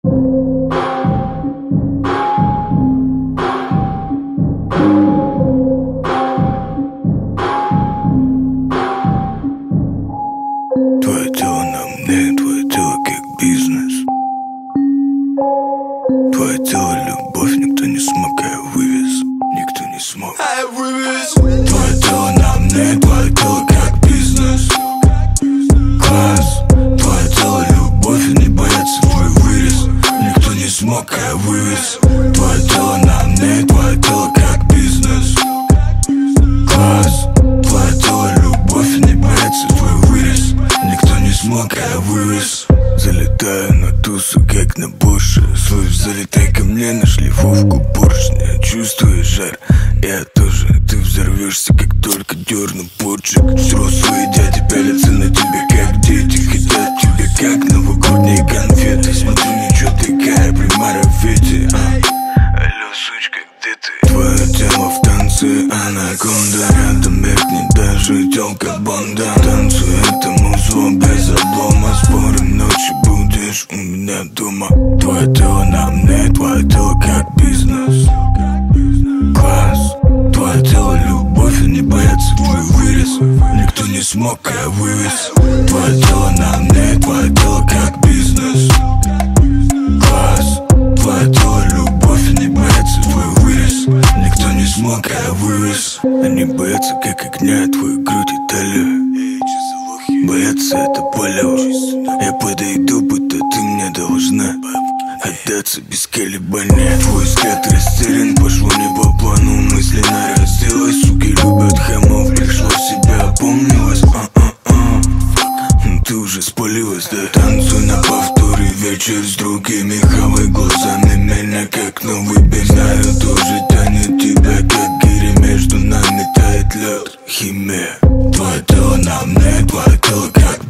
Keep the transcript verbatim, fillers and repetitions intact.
Твое тело на мне, твое тело как бизнес. Твое тело любовь, никто не смог, а я вывез. Никто не смог, а я вывез. Твое тело на мне, твое тело как бизнес. Класс. Твое тело любовь, и не бояться твой вырез. Никто не смог, а я вывез. Твое тело на мне, твое тело как бизнес. Класс. Твое тело любовь, и не бояться твой вырез. Никто не смог, а я вывез. Залетаю на тусу, как на буше. Слышь, залетай ко мне на шлифовку поршня. Чувствуешь жар? Я тоже. Ты взорвешься, как только дерну порчик. Взрослые дяди пялятся на тебя, как дети. Хотят тебя, как новогодние конфеты. Смотрю, ничего такая, примара Фети. а. Алло, сучка, где ты? Твое тело в танце, анаконда. Рядом меркнет даже тёлка Бонда. Танцуй это музло без облома. Спорим, ночью будешь у меня дома. Твое тело на мне, твое тело как бизнес. Класс. Твое тело любовь, и не бояться твой вырез. Никто не смог, а я вывез. Твое тело на мне, твое тело как бизнес. Класс. Твое тело любовь, и не бояться твой вырез. Никто не смог, а я вывез. Они боятся как огня, твою грудь и талию. Боятся это полево. Я подойду, будто ты мне должна отдаться без колебания. Твой взгляд растерян, пошло не по плану. Мысленно разделась, суки любят хамов. Пришла в себя, опомнилась, а-а-а. Ты уже спалилась, да? Танцуй на повторе, вечер с другими. Хавай глазами меня, как новый бег. Знаю, тоже тянет тебя, как гири. Между нами тает лед, химия. Твое тело на мне, твое тело как